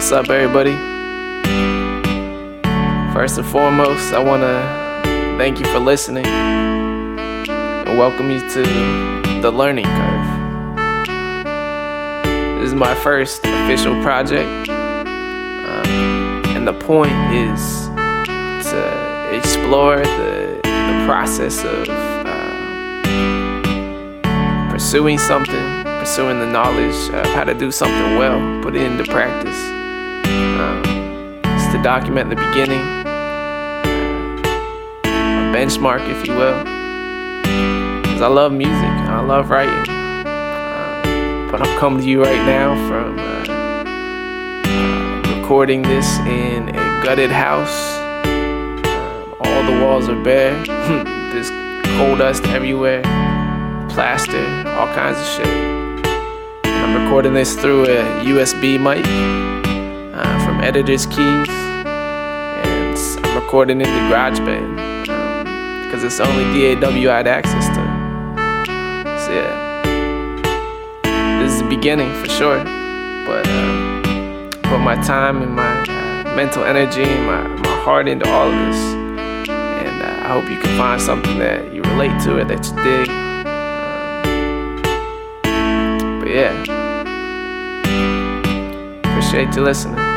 What's up, everybody? First and foremost, I want to thank you for listening and welcome you to The Learning Curve. This is my first official project, and the point is to explore the process of pursuing something, pursuing the knowledge of how to do something well, put it into practice. It's to document the beginning, a benchmark, if you will, because I love music and I love writing. But I'm coming to you right now from recording this in a gutted house. All the walls are bare. There's coal dust everywhere, plaster, all kinds of shit. And I'm recording this through a USB mic from Editor's Keys, and I'm recording in the GarageBand because it's the only DAW I had access to. So yeah, this is the beginning for sure, but put my time and my mental energy and my heart into all of this, and I hope you can find something that you relate to or that you dig. But yeah, appreciate you listening.